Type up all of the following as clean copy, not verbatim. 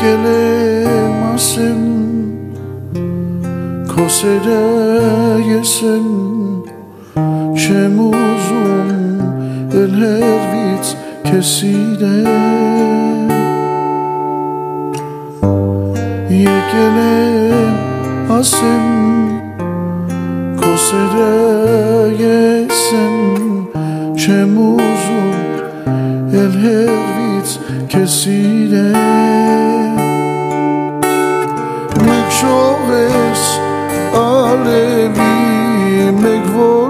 եկել ասեմ քո սերը ես եմ չեմ ուզում էլ հեռվից քեզ սիրեմ եկել եմ ասեմ քո սերը ես եմ չեմ ուզում էլ հեռվից քեզ սիրեմ մեկ շող ես ալևի մեկ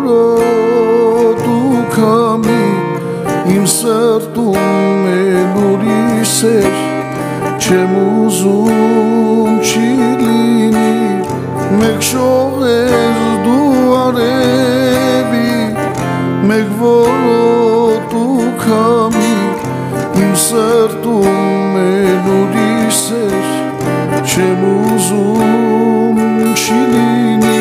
որոտ ու քամի իմ սրտում էլ ուրիշ սեր չեմ ուզում չի լինի մեկ շող ես դու արևի մեկ որոտ ու քամի իմ սրտում էլ ուրիշ սեր չեմ ուզում չի լինի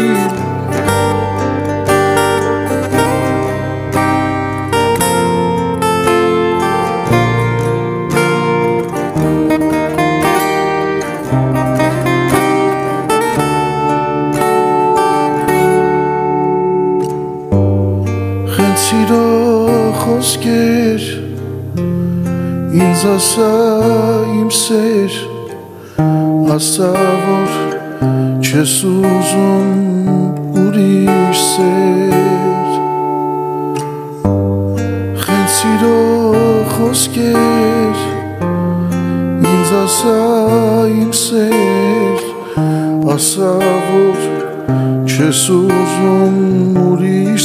Սիրո խոսքեր ինձ ասա իմ սեր ասա որ չես ուզում ուրիշ սեր խեն սիրո խոսքեր ինձ ասա իմ սեր ասա որ չես ուզում ուրիշ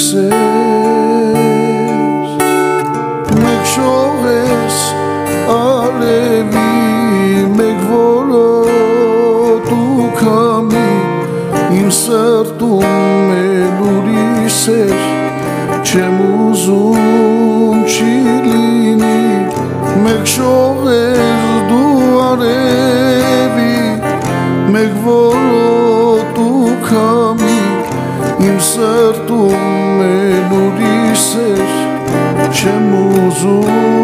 սեր մեկ շող ես ալևի մեկ որոտ ու քամի իմ սրտում էլ ուրիշ սեր չեմ ուզում չի լինի մեկ շող ես դու արևի մեկ որոտ ու քամի իմ սրտում էլ ուրիշ սեր չեմ ուզում